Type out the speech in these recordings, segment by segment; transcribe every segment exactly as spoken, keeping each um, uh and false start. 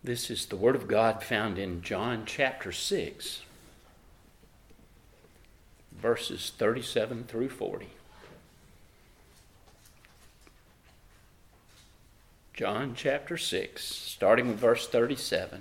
This is the Word of God found in John chapter six, verses thirty-seven through forty. John chapter six, starting with verse thirty-seven.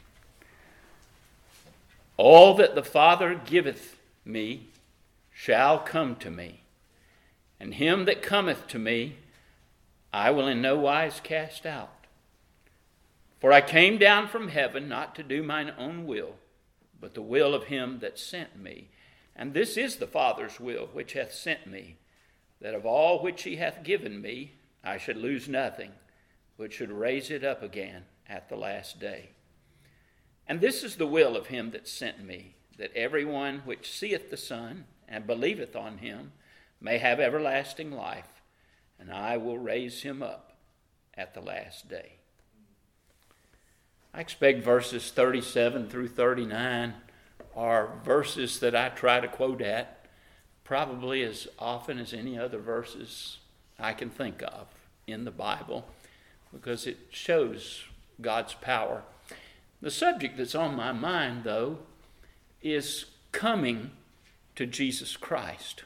All that the Father giveth me shall come to me, and him that cometh to me I will in no wise cast out. For I came down from heaven not to do mine own will, but the will of him that sent me. And this is the Father's will which hath sent me, that of all which he hath given me I should lose nothing, but should raise it up again at the last day. And this is the will of him that sent me, that every one which seeth the Son and believeth on him may have everlasting life, and I will raise him up at the last day. I expect verses thirty-seven through thirty-nine are verses that I try to quote at probably as often as any other verses I can think of in the Bible, because it shows God's power. The subject that's on my mind, though, is coming to Jesus Christ.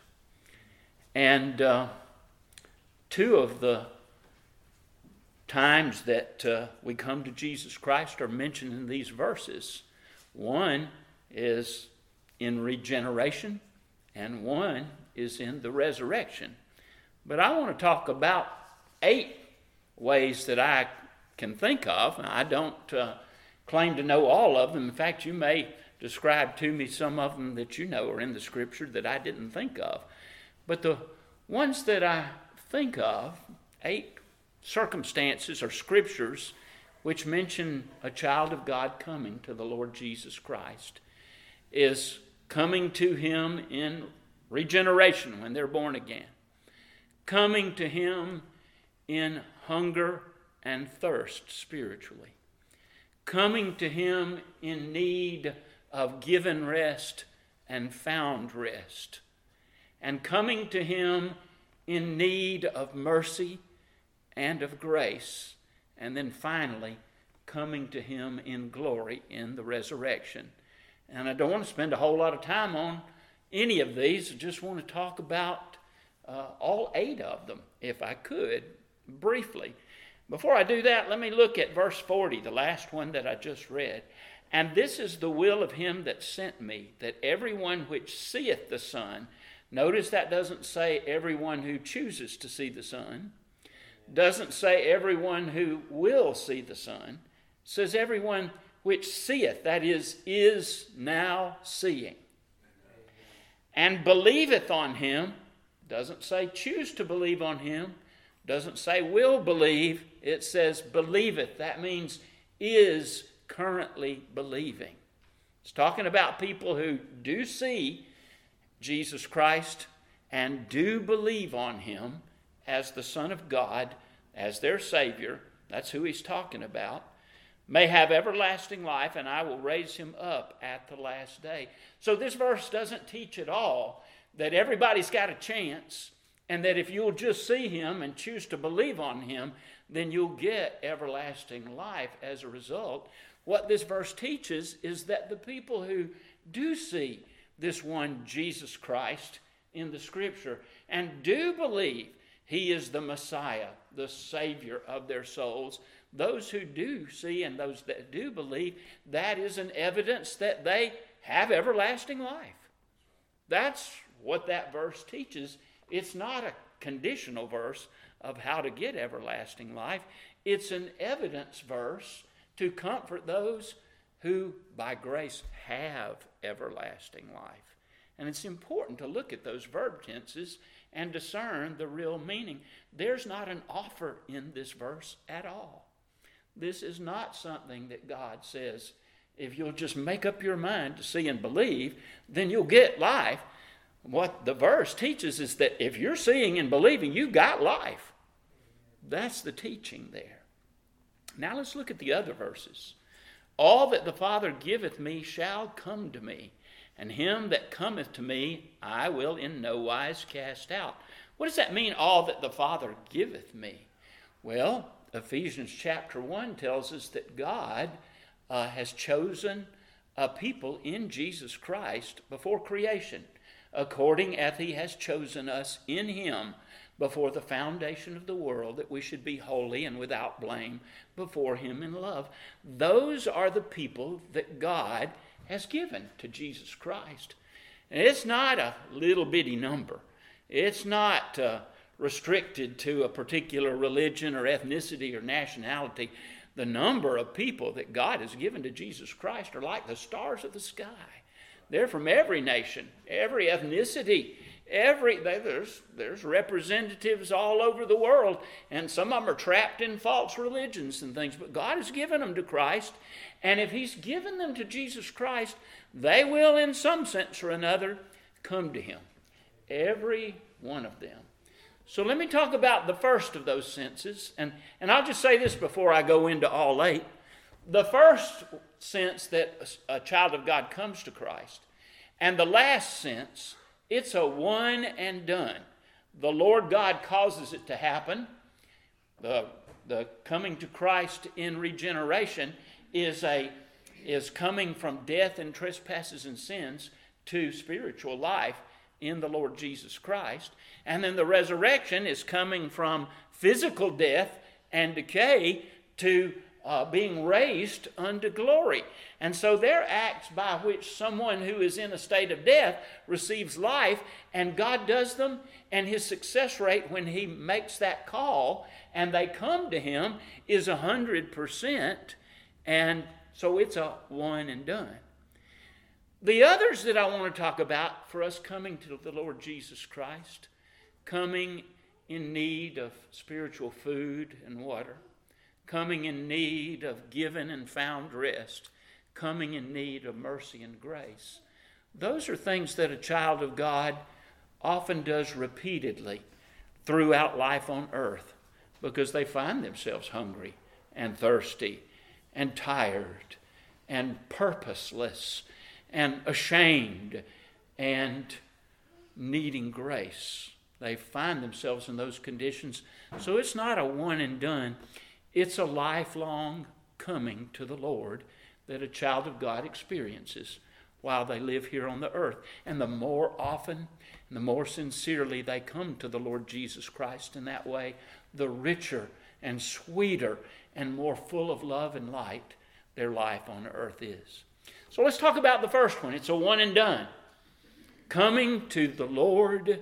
And uh, two of the times that uh, we come to Jesus Christ are mentioned in these verses. One is in regeneration, and one is in the resurrection. But I want to talk about eight ways that I can think of. I don't uh, claim to know all of them. In fact, you may describe to me some of them that you know are in the Scripture that I didn't think of. But the ones that I think of, eight circumstances or scriptures which mention a child of God coming to the Lord Jesus Christ, is coming to him in regeneration when they're born again, coming to him in hunger and thirst spiritually, coming to him in need of given rest and found rest, and coming to him in need of mercy and of grace, and then finally coming to him in glory in the resurrection. And I don't want to spend a whole lot of time on any of these. I just want to talk about uh, all eight of them, if I could, briefly. Before I do that, let me look at verse forty, the last one that I just read. And this is the will of him that sent me, that everyone which seeth the Son, notice that doesn't say everyone who chooses to see the Son, doesn't say everyone who will see the Son, it says everyone which seeth, that is, is now seeing, and believeth on him, doesn't say choose to believe on him, doesn't say will believe, it says believeth. That means is currently believing. It's talking about people who do see Jesus Christ and do believe on him as the Son of God, as their Savior. That's who he's talking about. May have everlasting life, and I will raise him up at the last day. So this verse doesn't teach at all that everybody's got a chance, and that if you'll just see him and choose to believe on him, then you'll get everlasting life as a result. What this verse teaches is that the people who do see this one Jesus Christ in the Scripture and do believe he is the Messiah, the Savior of their souls, those who do see and those that do believe, that is an evidence that they have everlasting life. That's what that verse teaches. It's not a conditional verse of how to get everlasting life. It's an evidence verse to comfort those who by grace have everlasting life. And it's important to look at those verb tenses and discern the real meaning. There's not an offer in this verse at all. This is not something that God says, if you'll just make up your mind to see and believe, then you'll get life. What the verse teaches is that if you're seeing and believing, you got life. That's the teaching there. Now let's look at the other verses. All that the Father giveth me shall come to me, and him that cometh to me I will in no wise cast out. What does that mean, all that the Father giveth me? Well, Ephesians chapter one tells us that God uh, has chosen a people in Jesus Christ before creation, according as he has chosen us in him before the foundation of the world, that we should be holy and without blame before him in love. Those are the people that God has given to Jesus Christ. And it's not a little bitty number. It's not uh, restricted to a particular religion or ethnicity or nationality. The number of people that God has given to Jesus Christ are like the stars of the sky. They're from every nation, every ethnicity, every there's there's representatives all over the world, and some of them are trapped in false religions and things, but God has given them to Christ, and if he's given them to Jesus Christ, they will in some sense or another come to him. Every one of them. So let me talk about the first of those senses, and, and I'll just say this before I go into all eight. The first sense that a child of God comes to Christ, and the last sense, it's a one and done. The Lord God causes it to happen. The, the coming to Christ in regeneration is, a, is coming from death and trespasses and sins to spiritual life in the Lord Jesus Christ. And then the resurrection is coming from physical death and decay to uh, being raised unto glory. And so they're acts by which someone who is in a state of death receives life, and God does them, and his success rate when he makes that call and they come to him is one hundred percent. And so it's a one and done. The others that I want to talk about for us coming to the Lord Jesus Christ, coming in need of spiritual food and water, coming in need of given and found rest, coming in need of mercy and grace. Those are things that a child of God often does repeatedly throughout life on earth, because they find themselves hungry and thirsty and tired and purposeless and ashamed and needing grace. They find themselves in those conditions. So it's not a one and done. It's a lifelong coming to the Lord that a child of God experiences while they live here on the earth. And the more often and the more sincerely they come to the Lord Jesus Christ in that way, the richer and sweeter and more full of love and light their life on earth is. So let's talk about the first one. It's a one and done. Coming to the Lord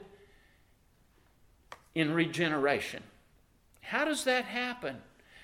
in regeneration. How does that happen?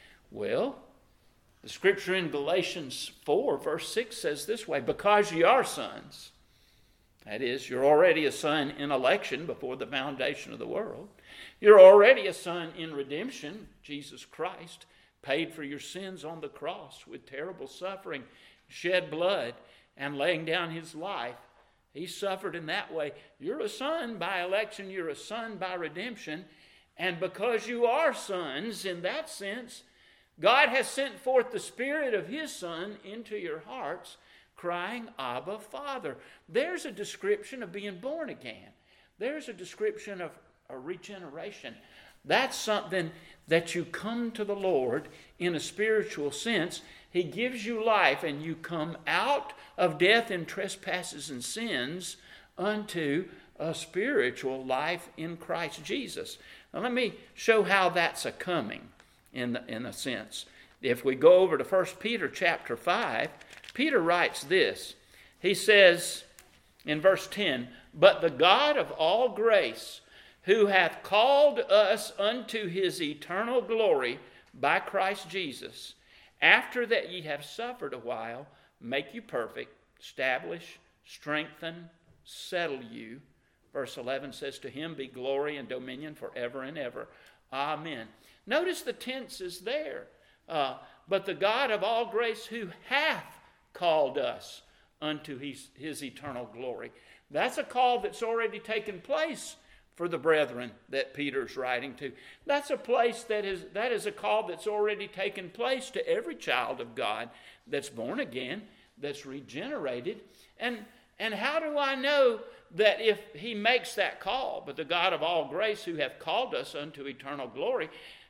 Well, the scripture in Galatians four, verse six says this way, because ye are sons, that is, you're already a son in election before the foundation of the world. You're already a son in redemption. Jesus Christ paid for your sins on the cross with terrible suffering, shed blood, and laying down his life. He suffered in that way. You're a son by election. You're a son by redemption. And because you are sons in that sense, God has sent forth the Spirit of his Son into your hearts, crying, Abba, Father. There's a description of being born again. There's a description of a regeneration. That's something that you come to the Lord in a spiritual sense. He gives you life, and you come out of death and trespasses and sins unto a spiritual life in Christ Jesus. Now let me show how that's a coming in, the, in a sense. If we go over to First Peter chapter five, Peter writes this. He says in verse ten, but the God of all grace, who hath called us unto his eternal glory by Christ Jesus, after that ye have suffered a while, make you perfect, establish, strengthen, settle you. Verse eleven says, to him be glory and dominion forever and ever. Amen. Notice the tense is there. Uh, but the God of all grace, who hath called us unto his, his eternal glory. That's a call that's already taken place for the brethren that Peter's writing to. That's a place that is that is a call that's already taken place to every child of God that's born again, that's regenerated. And, and how do I know that if he makes that call, but the God of all grace who hath called us unto eternal glory,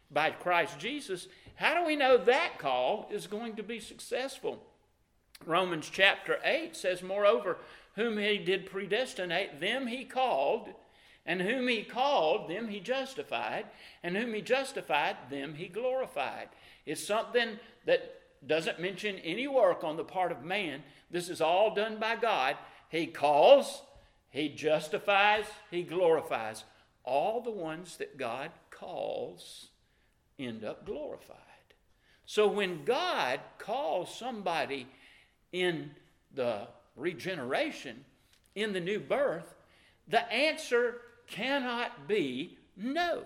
by Christ Jesus, how do we know that call is going to be successful? Romans chapter eight says, moreover, whom he did predestinate, them he called, and whom he called, them he justified, and whom he justified, them he glorified. It's something that doesn't mention any work on the part of man. This is all done by God. He calls, he justifies, he glorifies. All the ones that God calls end up glorified. So when God calls somebody in the regeneration, in the new birth, the answer cannot be no.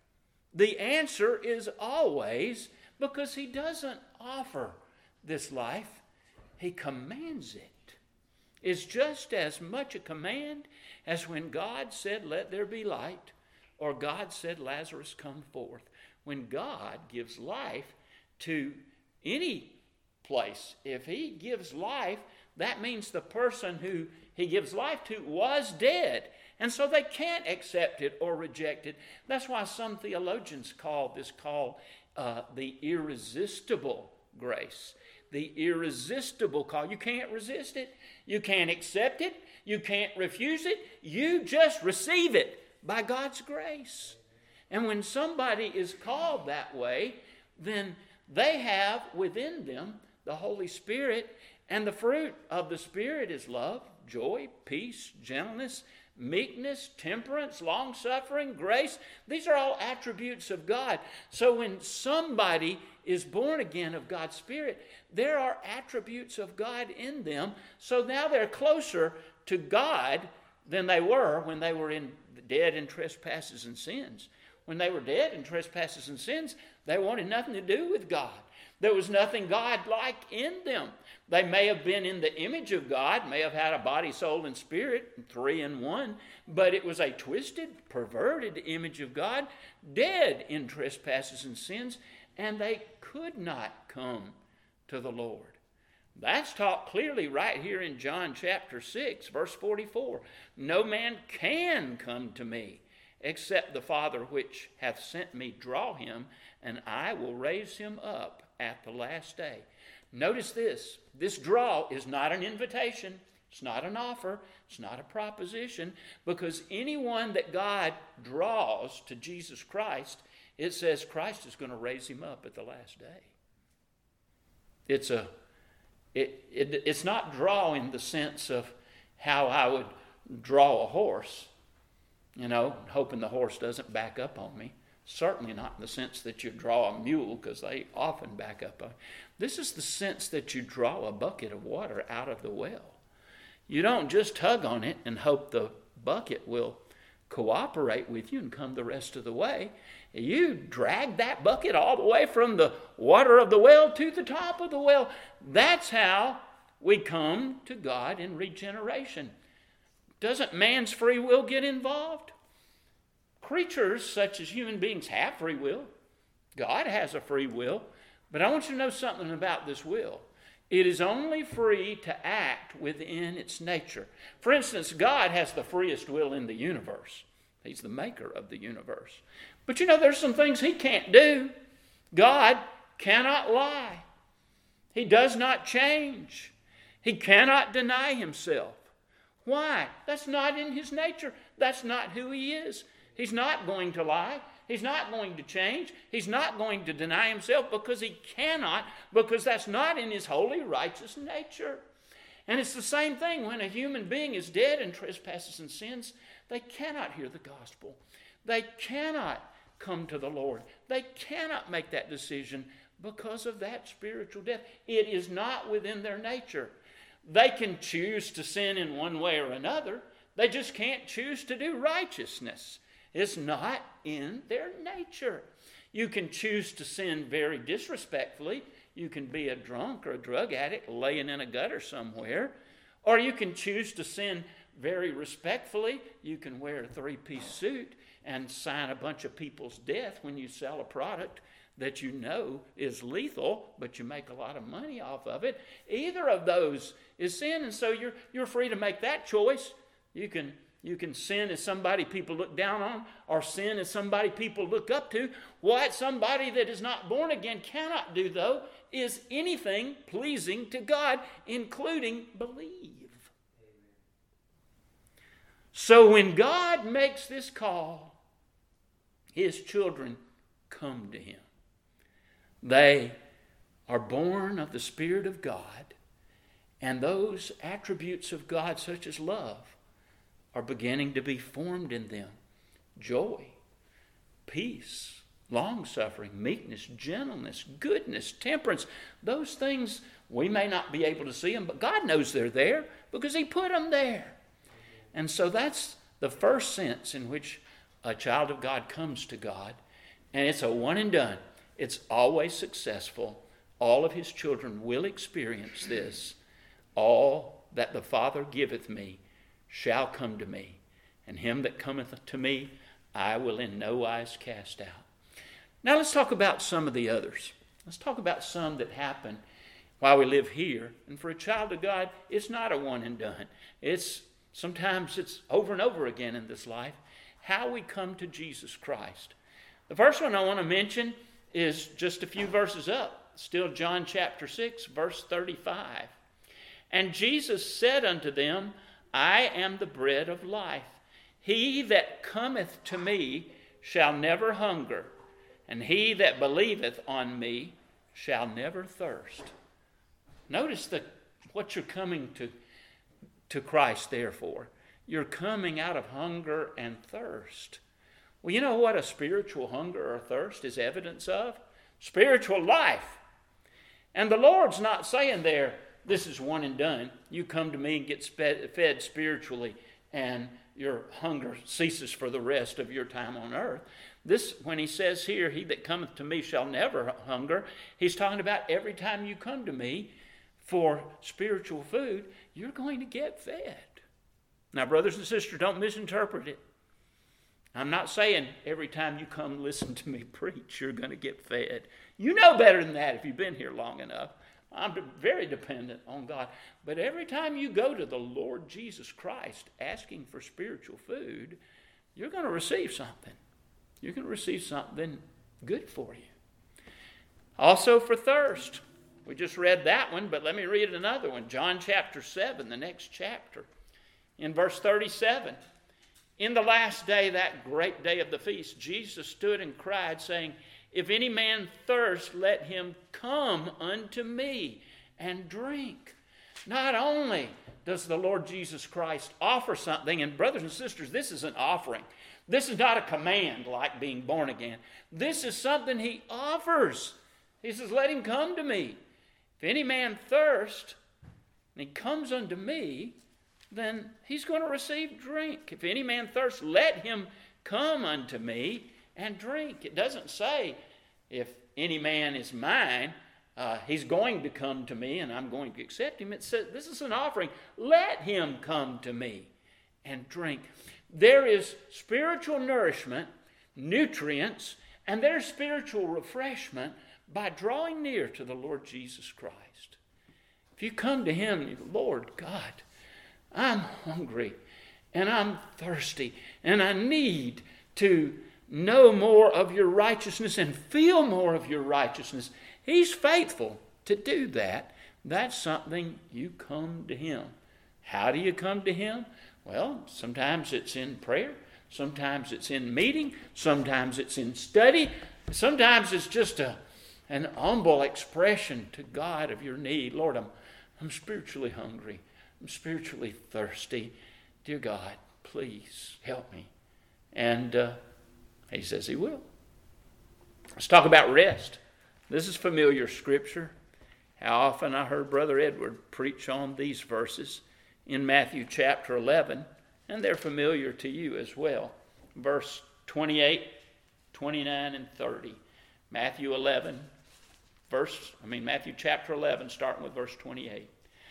The answer is always, because he doesn't offer this life, he commands it. It's just as much a command as when God said, let there be light, or God said, Lazarus, come forth. When God gives life to any place, if he gives life, that means the person who he gives life to was dead. And so they can't accept it or reject it. That's why some theologians call this call uh, the irresistible grace. The irresistible call. You can't resist it. You can't accept it. You can't refuse it. You just receive it by God's grace. And when somebody is called that way, then they have within them the Holy Spirit, and the fruit of the Spirit is love, joy, peace, gentleness, meekness, temperance, long-suffering, grace. These are all attributes of God. So when somebody is born again of God's Spirit, there are attributes of God in them. So now they're closer to God than they were when they were in dead in trespasses and sins. When they were dead in trespasses and sins, they wanted nothing to do with God. There was nothing God-like in them. They may have been in the image of God, may have had a body, soul, and spirit, three in one, but it was a twisted, perverted image of God, dead in trespasses and sins, and they could not come to the Lord. That's taught clearly right here in John chapter six, verse forty-four. No man can come to me, except the Father which hath sent me draw him, and I will raise him up at the last day. Notice this. This draw is not an invitation. It's not an offer. It's not a proposition. Because anyone that God draws to Jesus Christ, it says Christ is going to raise him up at the last day. It's a, it, it, it's not draw in the sense of how I would draw a horse, you know, hoping the horse doesn't back up on me. Certainly not in the sense that you draw a mule, because they often back up on you. This is the sense that you draw a bucket of water out of the well. You don't just tug on it and hope the bucket will cooperate with you and come the rest of the way. You drag that bucket all the way from the water of the well to the top of the well. That's how we come to God in regeneration. Doesn't man's free will get involved? Creatures such as human beings have free will. God has a free will. But I want you to know something about this will. It is only free to act within its nature. For instance, God has the freest will in the universe. He's the maker of the universe. But you know, there's some things he can't do. God cannot lie. He does not change. He cannot deny himself. Why? That's not in his nature. That's not who he is. He's not going to lie. He's not going to change. He's not going to deny himself, because he cannot, because that's not in his holy, righteous nature. And it's the same thing when a human being is dead in trespasses and sins. They cannot hear the gospel. They cannot come to the Lord. They cannot make that decision because of that spiritual death. It is not within their nature. They can choose to sin in one way or another. They just can't choose to do righteousness. It's not in their nature. You can choose to sin very disrespectfully. You can be a drunk or a drug addict laying in a gutter somewhere. Or you can choose to sin very respectfully. You can wear a three-piece suit and sign a bunch of people's death when you sell a product that you know is lethal, but you make a lot of money off of it. Either of those is sin, and so you're, you're free to make that choice. You can You can sin as somebody people look down on, or sin as somebody people look up to. What somebody that is not born again cannot do, though, is anything pleasing to God, including believe. So when God makes this call, His children come to Him. They are born of the Spirit of God, and those attributes of God, such as love, are beginning to be formed in them. Joy, peace, long-suffering, meekness, gentleness, goodness, temperance. Those things, we may not be able to see them, but God knows they're there because He put them there. And so that's the first sense in which a child of God comes to God. And it's a one and done. It's always successful. All of His children will experience this. All that the Father giveth me shall come to me, and him that cometh to me I will in no wise cast out. Now let's talk about some of the others. Let's talk about some that happen while we live here. And for a child of God, it's not a one and done. It's sometimes it's over and over again in this life. How we come to Jesus Christ. The first one I want to mention is just a few verses up. Still John chapter six, verse thirty-five. And Jesus said unto them, I am the bread of life. He that cometh to me shall never hunger, and he that believeth on me shall never thirst. Notice the, what you're coming to, to Christ there for. You're coming out of hunger and thirst. Well, you know what a spiritual hunger or thirst is evidence of? Spiritual life. And the Lord's not saying there, this is one and done. You come to me and get fed spiritually, and your hunger ceases for the rest of your time on earth. This, when he says here, he that cometh to me shall never hunger, he's talking about every time you come to me for spiritual food, you're going to get fed. Now, brothers and sisters, don't misinterpret it. I'm not saying every time you come listen to me preach, you're going to get fed. You know better than that if you've been here long enough. I'm very dependent on God. But every time you go to the Lord Jesus Christ asking for spiritual food, you're going to receive something. You're going to receive something good for you. Also for thirst. We just read that one, but let me read another one. John chapter seven, the next chapter. In verse thirty-seven. In the last day, that great day of the feast, Jesus stood and cried, saying, If any man thirst, let him come unto me and drink. Not only does the Lord Jesus Christ offer something, and brothers and sisters, this is an offering. This is not a command like being born again. This is something he offers. He says, let him come to me. If any man thirst, and he comes unto me, then he's going to receive drink. If any man thirst, let him come unto me and drink. It doesn't say, if any man is mine, uh, he's going to come to me and I'm going to accept him. It says, this is an offering. Let him come to me and drink. There is spiritual nourishment, nutrients, and there's spiritual refreshment by drawing near to the Lord Jesus Christ. If you come to him, Lord God, I'm hungry and I'm thirsty and I need to know more of your righteousness and feel more of your righteousness. He's faithful to do that. That's something you come to him. How do you come to him? Well, sometimes it's in prayer. Sometimes it's in meeting. Sometimes it's in study. Sometimes it's just a, an humble expression to God of your need. Lord, I'm, I'm spiritually hungry. I'm spiritually thirsty. Dear God, please help me. And uh, he says he will. Let's talk about rest. This is familiar scripture. How often I heard Brother Edward preach on these verses in Matthew chapter eleven, and they're familiar to you as well. Verse twenty-eight, twenty-nine, and thirty. Matthew eleven, verse, I mean Matthew chapter eleven, starting with verse twenty-eight.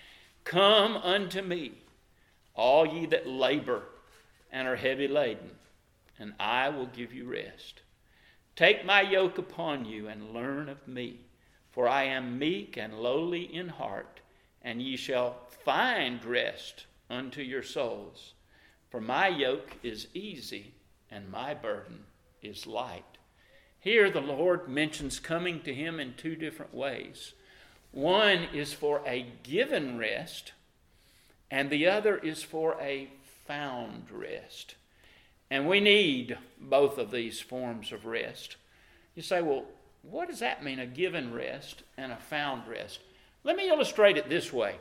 Come unto me, all ye that labor and are heavy laden, and I will give you rest. Take my yoke upon you and learn of me, for I am meek and lowly in heart, and ye shall find rest unto your souls. For my yoke is easy and my burden is light. Here the Lord mentions coming to him in two different ways. One is for a given rest, and the other is for a found rest. And we need both of these forms of rest. You say, well, what does that mean, a given rest and a found rest? Let me illustrate it this way.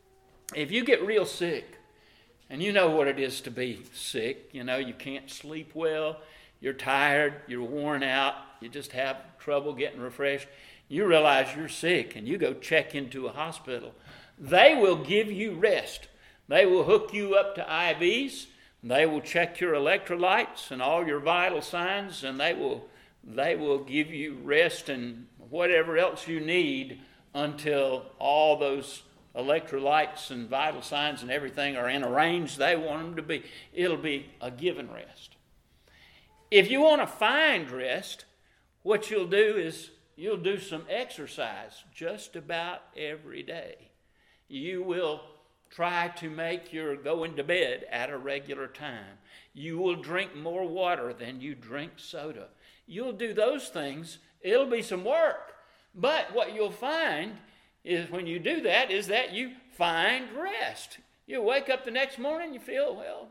If you get real sick, and you know what it is to be sick, you know, you can't sleep well, you're tired, you're worn out, you just have trouble getting refreshed, you realize you're sick and you go check into a hospital. They will give you rest. They will hook you up to I Vs. They will check your electrolytes and all your vital signs, and they will they will give you rest and whatever else you need until all those electrolytes and vital signs and everything are in a range they want them to be. It'll be a given rest. If you want to find rest, what you'll do is you'll do some exercise just about every day. You will try to make your going to bed at a regular time. You will drink more water than you drink soda. You'll do those things. It'll be some work. But what you'll find is when you do that is that you find rest. You wake up the next morning, you feel, well,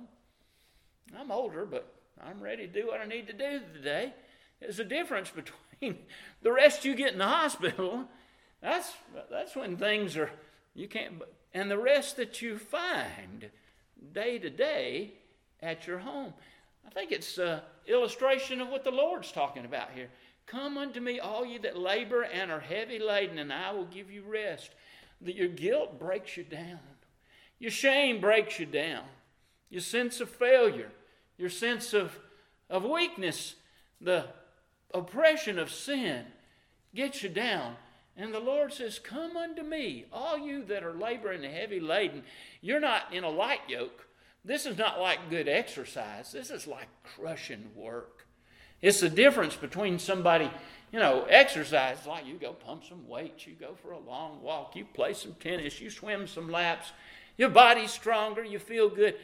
I'm older, but I'm ready to do what I need to do today. There's a difference between the rest you get in the hospital. That's, that's when things are, you can't, and the rest that you find day to day at your home. I think it's an illustration of what the Lord's talking about here. Come unto me, all you that labor and are heavy laden, and I will give you rest. That your guilt breaks you down. Your shame breaks you down. Your sense of failure, your sense of, of weakness, the oppression of sin gets you down. And the Lord says, come unto me, all you that are laboring and heavy laden. You're not in a light yoke. This is not like good exercise. This is like crushing work. It's the difference between somebody, you know, exercise, like you go pump some weights, you go for a long walk, you play some tennis, you swim some laps, your body's stronger, you feel good.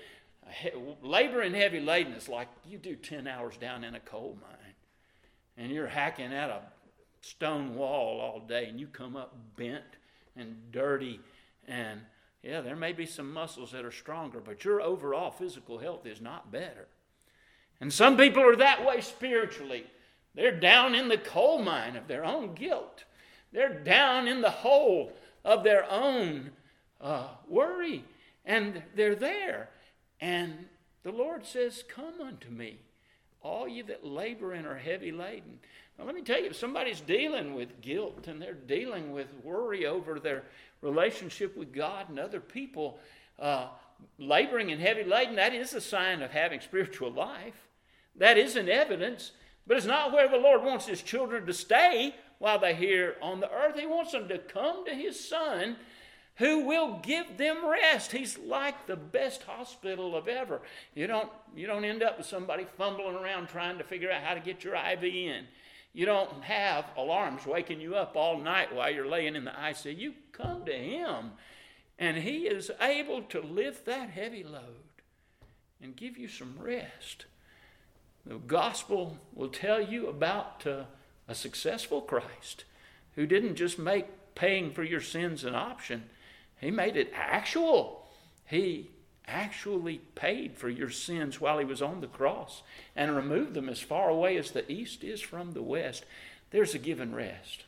Labor and heavy laden is like you do ten hours down in a coal mine, and you're hacking at a stone wall all day, and you come up bent and dirty, and yeah, there may be some muscles that are stronger, but your overall physical health is not better. And some people are that way spiritually. They're down in the coal mine of their own guilt. They're down in the hole of their own uh, worry. And they're there. And the Lord says, come unto me, all you that labor and are heavy laden. Now let me tell you, if somebody's dealing with guilt and they're dealing with worry over their relationship with God and other people, uh, laboring and heavy laden, that is a sign of having spiritual life. That is an evidence, but it's not where the Lord wants his children to stay while they're here on the earth. He wants them to come to his Son, who will give them rest. He's like the best hospital of ever. You don't, you don't end up with somebody fumbling around trying to figure out how to get your I V in. You don't have alarms waking you up all night while you're laying in the I C U. You come to him, and he is able to lift that heavy load and give you some rest. The gospel will tell you about uh, a successful Christ who didn't just make paying for your sins an option. He made it actual. He actually paid for your sins while he was on the cross and removed them as far away as the east is from the west. There's a given rest.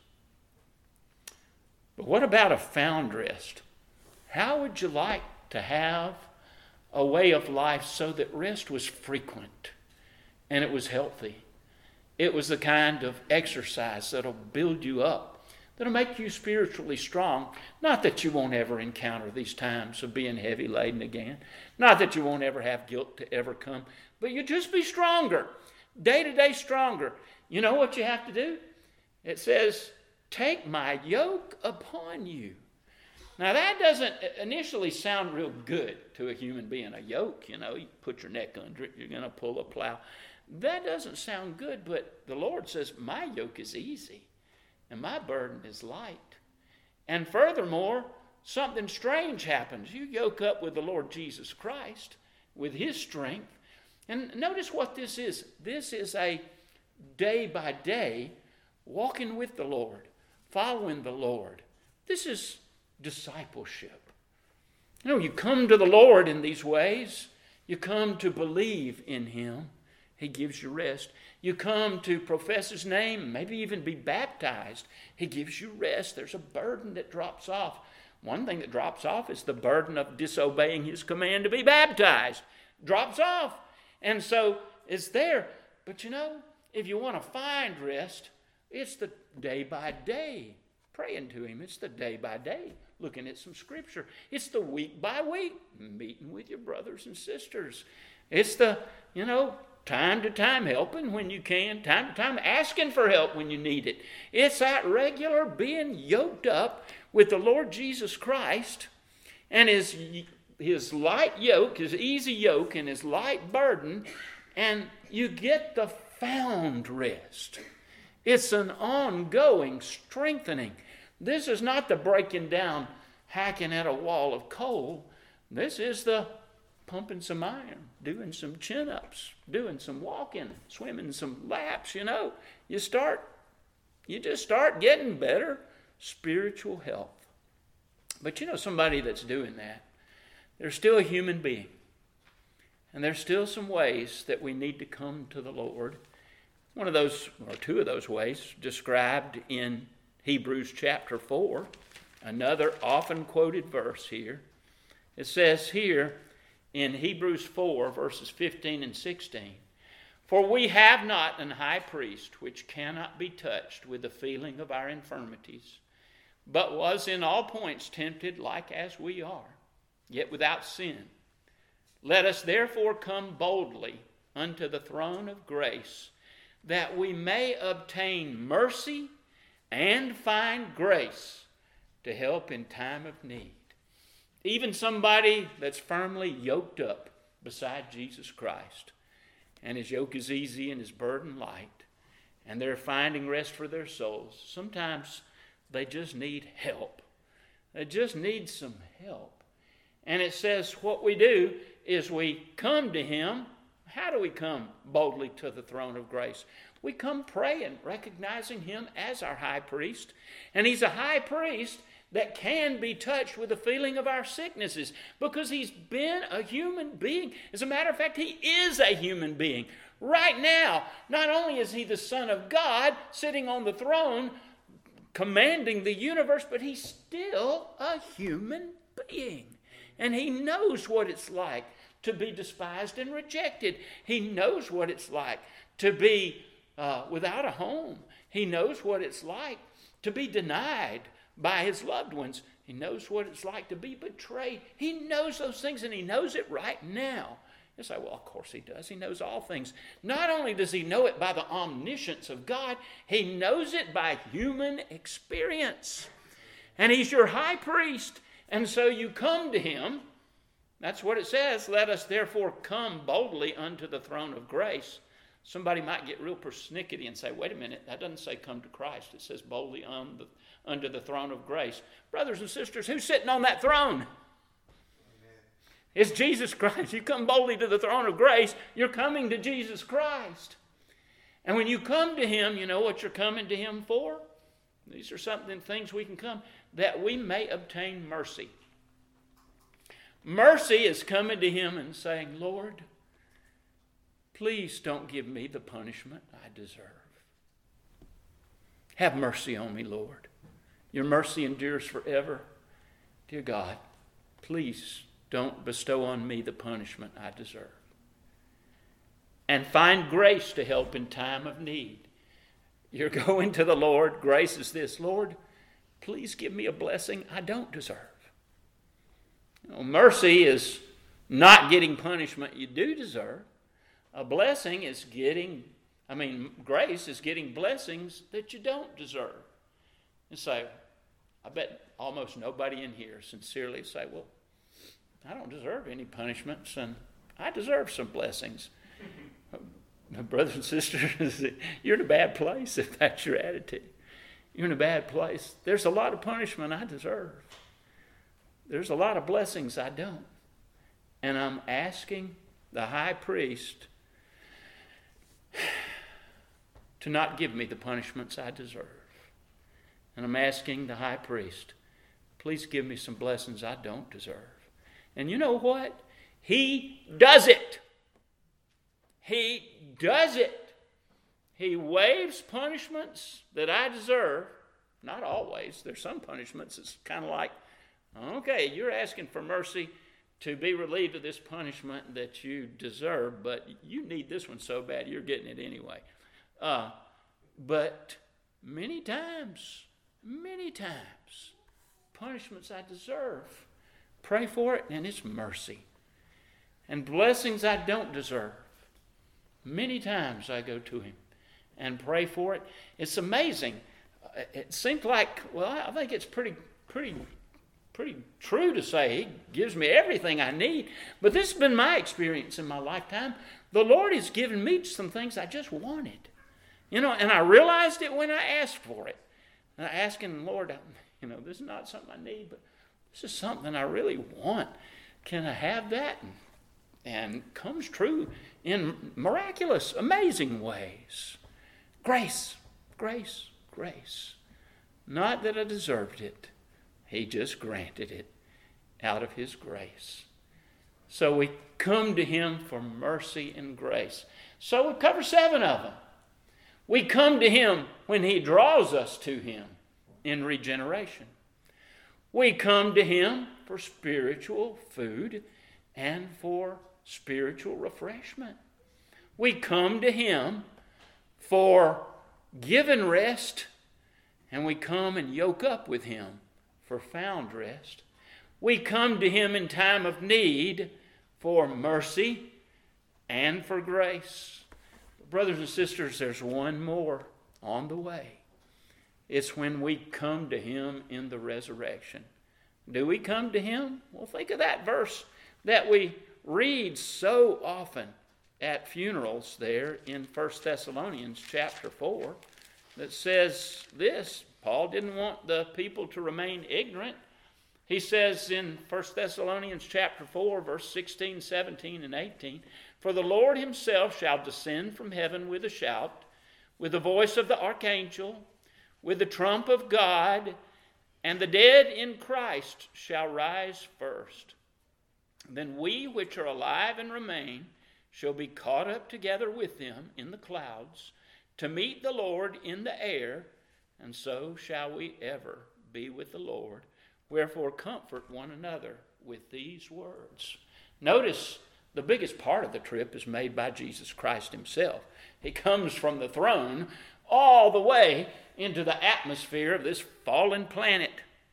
But what about a found rest? How would you like to have a way of life so that rest was frequent and it was healthy? It was the kind of exercise that'll build you up, that'll make you spiritually strong. Not that you won't ever encounter these times of being heavy laden again. Not that you won't ever have guilt to ever come. But you just be stronger, day to day stronger. You know what you have to do? It says, take my yoke upon you. Now that doesn't initially sound real good to a human being. A yoke, you know, you put your neck under it, you're going to pull a plow. That doesn't sound good, but the Lord says, my yoke is easy and my burden is light. And furthermore, something strange happens. You yoke up with the Lord Jesus Christ, with his strength. And notice what this is. This is a day by day walking with the Lord, following the Lord. This is discipleship. You know, you come to the Lord in these ways. You come to believe in him. He gives you rest. You come to profess his name, maybe even be baptized. He gives you rest. There's a burden that drops off. One thing that drops off is the burden of disobeying his command to be baptized. Drops off. And so it's there. But you know, if you want to find rest, it's the day by day praying to him. It's the day by day looking at some scripture. It's the week by week meeting with your brothers and sisters. It's the, you know, time to time helping when you can, time to time asking for help when you need it. It's that regular being yoked up with the Lord Jesus Christ and his, his light yoke, his easy yoke and his light burden, and you get the found rest. It's an ongoing strengthening. This is not the breaking down, hacking at a wall of coal. This is the pumping some iron, doing some chin-ups, doing some walking, swimming some laps, you know. You start, you just start getting better spiritual health. But you know, somebody that's doing that, they're still a human being. And there's still some ways that we need to come to the Lord. One of those, or two of those ways, described in Hebrews chapter four, another often quoted verse here. It says here in Hebrews four, verses fifteen and sixteen, "For we have not an high priest which cannot be touched with the feeling of our infirmities, but was in all points tempted like as we are, yet without sin. Let us therefore come boldly unto the throne of grace, that we may obtain mercy and find grace to help in time of need." Even somebody that's firmly yoked up beside Jesus Christ, and his yoke is easy and his burden light, and they're finding rest for their souls. Sometimes they just need help. They just need some help. And it says what we do is we come to him. How do we come boldly to the throne of grace? We come praying, recognizing him as our high priest. And he's a high priest that can be touched with the feeling of our sicknesses because he's been a human being. As a matter of fact, he is a human being. Right now, not only is he the Son of God sitting on the throne commanding the universe, but he's still a human being. And he knows what it's like to be despised and rejected. He knows what it's like to be uh, without a home. He knows what it's like to be denied by his loved ones. He knows what it's like to be betrayed. He knows those things, and he knows it right now. You say, well, of course he does. He knows all things. Not only does he know it by the omniscience of God, he knows it by human experience. And he's your high priest. And so you come to him. That's what it says. Let us therefore come boldly unto the throne of grace. Somebody might get real persnickety and say, wait a minute, that doesn't say come to Christ. It says boldly on the, under the throne of grace. Brothers and sisters, who's sitting on that throne? Amen. It's Jesus Christ. You come boldly to the throne of grace, you're coming to Jesus Christ. And when you come to him, you know what you're coming to him for? These are something, things we can come, that we may obtain mercy. Mercy is coming to him and saying, Lord, please don't give me the punishment I deserve. Have mercy on me, Lord. Your mercy endures forever. Dear God, please don't bestow on me the punishment I deserve. And find grace to help in time of need. You're going to the Lord. Grace is this. Lord, please give me a blessing I don't deserve. You know, mercy is not getting punishment you do deserve. A blessing is getting, I mean, grace is getting blessings that you don't deserve. And say, I bet almost nobody in here sincerely say, well, I don't deserve any punishments, and I deserve some blessings. Brothers and sisters, you're in a bad place if that's your attitude. You're in a bad place. There's a lot of punishment I deserve. There's a lot of blessings I don't. And I'm asking the high priest to not give me the punishments I deserve. And I'm asking the high priest, please give me some blessings I don't deserve. And you know what? He does it. He does it. He waives punishments that I deserve. Not always. There's some punishments that's kind of like, okay, you're asking for mercy to be relieved of this punishment that you deserve, but you need this one so bad you're getting it anyway. Uh, but many times, many times, punishments I deserve, pray for it, and it's mercy. And blessings I don't deserve, many times I go to him and pray for it. It's amazing. It seems like, well, I think it's pretty, pretty, pretty true to say he gives me everything I need. But this has been my experience in my lifetime. The Lord has given me some things I just wanted. You know, and I realized it when I asked for it. And I asked him, Lord, you know, this is not something I need, but this is something I really want. Can I have that? And, and comes true in miraculous, amazing ways. Grace, grace, grace. Not that I deserved it. He just granted it out of his grace. So we come to him for mercy and grace. So we cover seven of them. We come to him when he draws us to him in regeneration. We come to him for spiritual food and for spiritual refreshment. We come to him for given rest, and we come and yoke up with him for found rest. We come to him in time of need for mercy and for grace. Brothers and sisters, there's one more on the way. It's when we come to him in the resurrection. Do we come to him? Well, think of that verse that we read so often at funerals there in First Thessalonians chapter four that says this. Paul didn't want the people to remain ignorant. He says in First Thessalonians chapter four, verse sixteen, seventeen, and eighteen, for the Lord himself shall descend from heaven with a shout, with the voice of the archangel, with the trump of God, and the dead in Christ shall rise first. Then we which are alive and remain shall be caught up together with them in the clouds to meet the Lord in the air, and so shall we ever be with the Lord. Wherefore comfort one another with these words. Notice the biggest part of the trip is made by Jesus Christ himself. He comes from the throne all the way into the atmosphere of this fallen planet.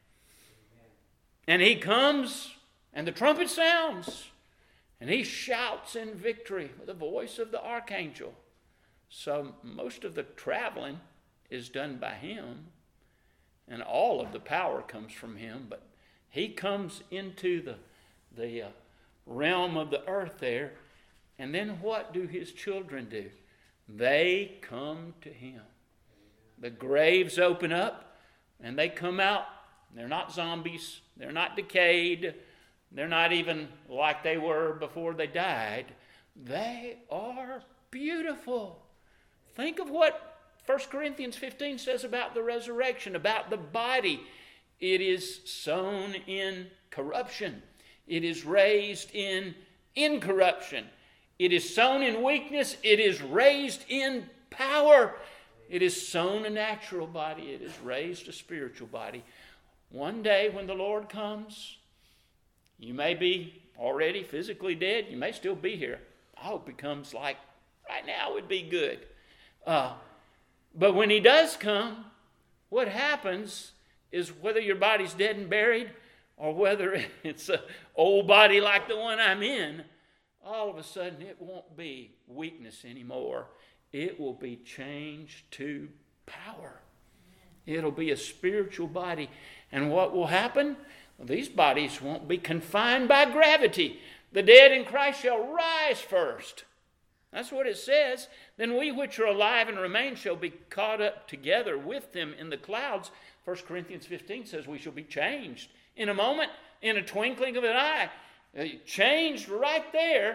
And he comes, and the trumpet sounds, and he shouts in victory with the voice of the archangel. So most of the traveling is done by him, and all of the power comes from him, but he comes into the, the uh, realm of the earth there, and then what do his children do? They come to him. The graves open up, and they come out. They're not zombies. They're not decayed. They're not even like they were before they died. They are beautiful. Think of what First Corinthians fifteen says about the resurrection, about the body. It is sown in corruption. It is raised in incorruption. It is sown in weakness. It is raised in power. It is sown a natural body. It is raised a spiritual body. One day when the Lord comes, you may be already physically dead. You may still be here. I hope it comes like right now would be good. Uh, but when he does come, what happens is whether your body's dead and buried or whether it's an old body like the one I'm in, all of a sudden it won't be weakness anymore. It will be changed to power. It'll be a spiritual body. And what will happen? Well, these bodies won't be confined by gravity. The dead in Christ shall rise first. That's what it says. Then we which are alive and remain shall be caught up together with them in the clouds. First Corinthians fifteen says we shall be changed in a moment, in a twinkling of an eye. Changed right there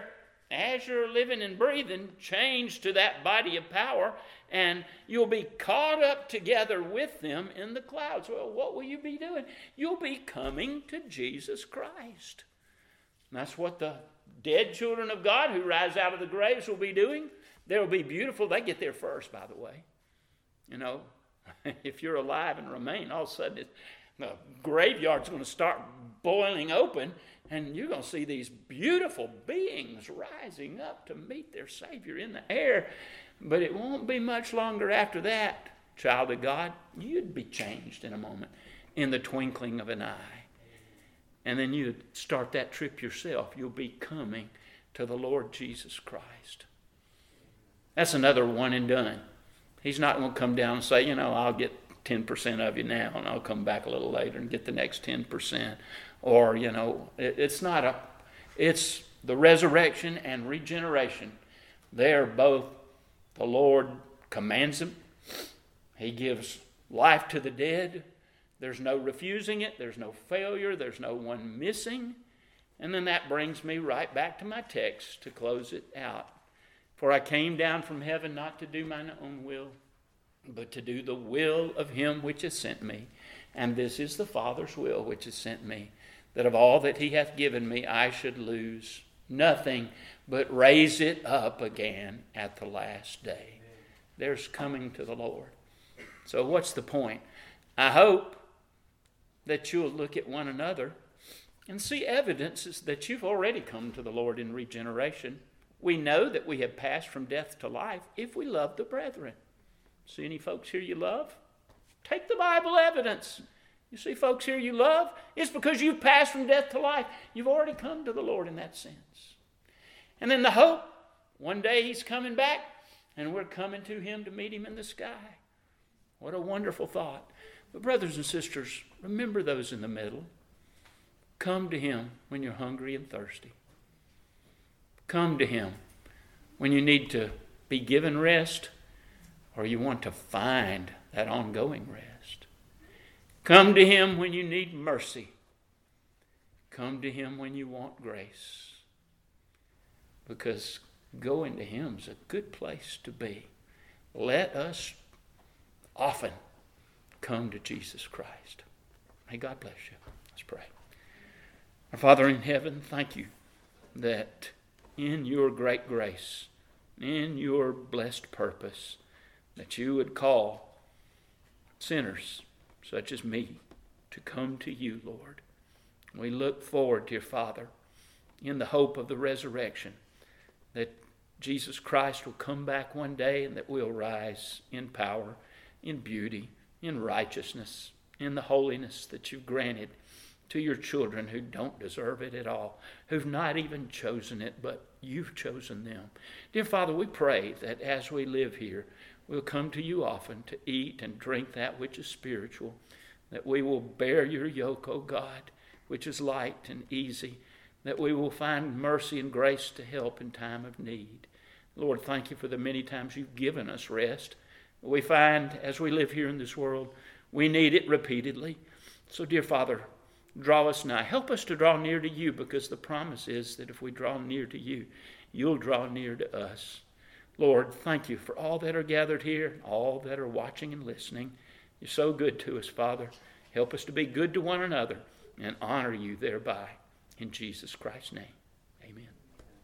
as you're living and breathing, change to that body of power, and you'll be caught up together with them in the clouds. Well, what will you be doing? You'll be coming to Jesus Christ. And that's what the dead children of God who rise out of the graves will be doing. They'll be beautiful. They get there first, by the way. You know, if you're alive and remain, all of a sudden it, the graveyard's going to start boiling open, and you're going to see these beautiful beings rising up to meet their Savior in the air. But it won't be much longer after that, child of God. You'd be changed in a moment, in the twinkling of an eye. And then you'd start that trip yourself. You'll be coming to the Lord Jesus Christ. That's another one and done. He's not going to come down and say, you know, I'll get ten percent of you now, and I'll come back a little later and get the next ten percent. Or, you know, it, it's not a, it's the resurrection and regeneration. They're both, the Lord commands them. He gives life to the dead. There's no refusing it. There's no failure. There's no one missing. And then that brings me right back to my text to close it out. For I came down from heaven not to do mine own will, but to do the will of him which has sent me. And this is the Father's will which has sent me, that of all that he hath given me I should lose nothing, but raise it up again at the last day. There's coming to the Lord. So what's the point? I hope that you'll look at one another and see evidences that you've already come to the Lord in regeneration. We know that we have passed from death to life if we love the brethren. See any folks here you love? Take the Bible evidence. You see folks here you love? It's because you've passed from death to life. You've already come to the Lord in that sense. And then the hope, one day he's coming back and we're coming to him to meet him in the sky. What a wonderful thought. But brothers and sisters, remember those in the middle. Come to him when you're hungry and thirsty. Come to him when you need to be given rest or you want to find that ongoing rest. Come to him when you need mercy. Come to him when you want grace. Because going to him is a good place to be. Let us often come to Jesus Christ. May God bless you. Let's pray. Our Father in heaven, thank you that in your great grace, in your blessed purpose, that you would call sinners such as me to come to you, Lord. We look forward, dear Father, in the hope of the resurrection, that Jesus Christ will come back one day and that we'll rise in power, in beauty, in righteousness, in the holiness that you've granted to your children who don't deserve it at all, who've not even chosen it, but you've chosen them. Dear Father, we pray that as we live here, we'll come to you often to eat and drink that which is spiritual, that we will bear your yoke, O God, which is light and easy, that we will find mercy and grace to help in time of need. Lord, thank you for the many times you've given us rest. We find as we live here in this world, we need it repeatedly. So, dear Father, draw us nigh. Help us to draw near to you, because the promise is that if we draw near to you, you'll draw near to us. Lord, thank you for all that are gathered here, all that are watching and listening. You're so good to us, Father. Help us to be good to one another and honor you thereby. In Jesus Christ's name.